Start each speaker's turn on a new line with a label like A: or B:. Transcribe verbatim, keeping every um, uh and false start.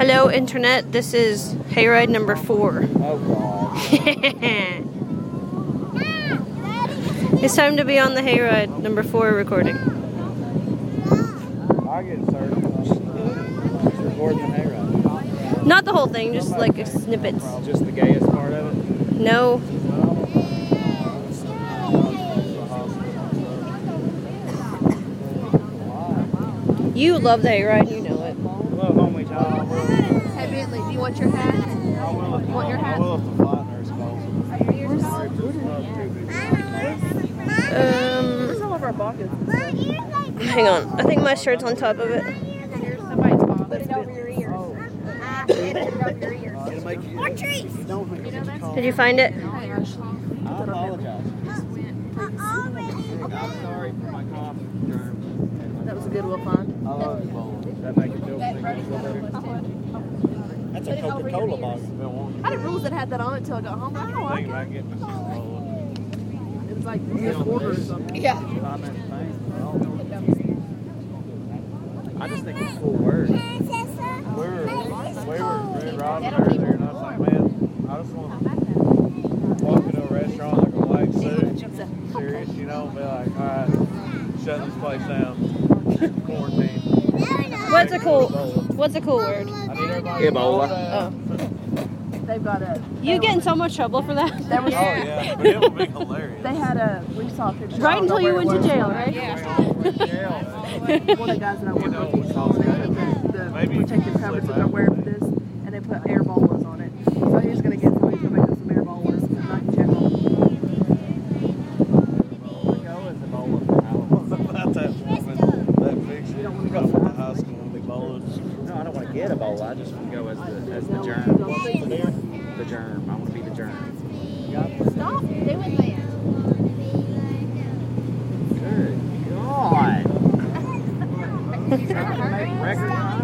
A: Hello, Internet. This is Hayride number four.
B: Oh, God.
A: It's time to be on the Hayride number four recording.
B: I get started. Just recording the Hayride.
A: Not the whole thing, just like snippets.
B: Just the gayest part of it?
A: No. You love the Hayride, you know it.
B: Hello, homie Tom.
C: Hey Bentley, do you want your hat?
B: I will if
C: You want your hat?
B: I will if the flight nurse calls.
C: Are your ears
B: Sorry, just love to.
A: Um,
C: Where's all of our pockets?
A: hang on. I think my shirt's on top of it.
C: Here's somebody's mom. Put it over your ears. Put it over your ears.
B: It'll make you. More trees. You don't make it call.
A: Did you find it?
B: I apologize. I'm sorry for my cough.
C: That was a good one, fun.
B: I love you, Bowl. That make you feel better. That's a Coca-Cola bottle.
C: I didn't realize it had that on it until I got home. I don't like
B: Think
C: it.
B: about getting us some Cola.
C: It was like this order or something. Yeah.
B: I just think it's a cool word. We were, we were Red Robin earlier, and I was like, man, I just want to walk into a restaurant like a white suit, serious, you know, and be like, all right, shut this place down, quarantine.
A: What's a cool? What's a cool word?
B: I need everybody to
D: Ebola.
A: Oh,
C: They've got a.
A: you get in so much trouble for that.
C: That was.
B: Oh, yeah, but it would be hilarious.
C: They had a. We saw a picture.
A: Right until you went to jail,
B: We're
A: right?
B: in jail.
C: One of the guys that I work with, he saw they put the, the protective covers that they're wearing for this, and they put air bowlers on it. So he's gonna get some. He's gonna make us some air bowlers, and I can check on.
B: About that woman, that picture, you don't go from the high school and be bowling.
D: No, I don't want to get a bowl. I just want to go as the as the germ. The germ. I want to be the germ.
C: Stop doing that.
D: Good God. Record.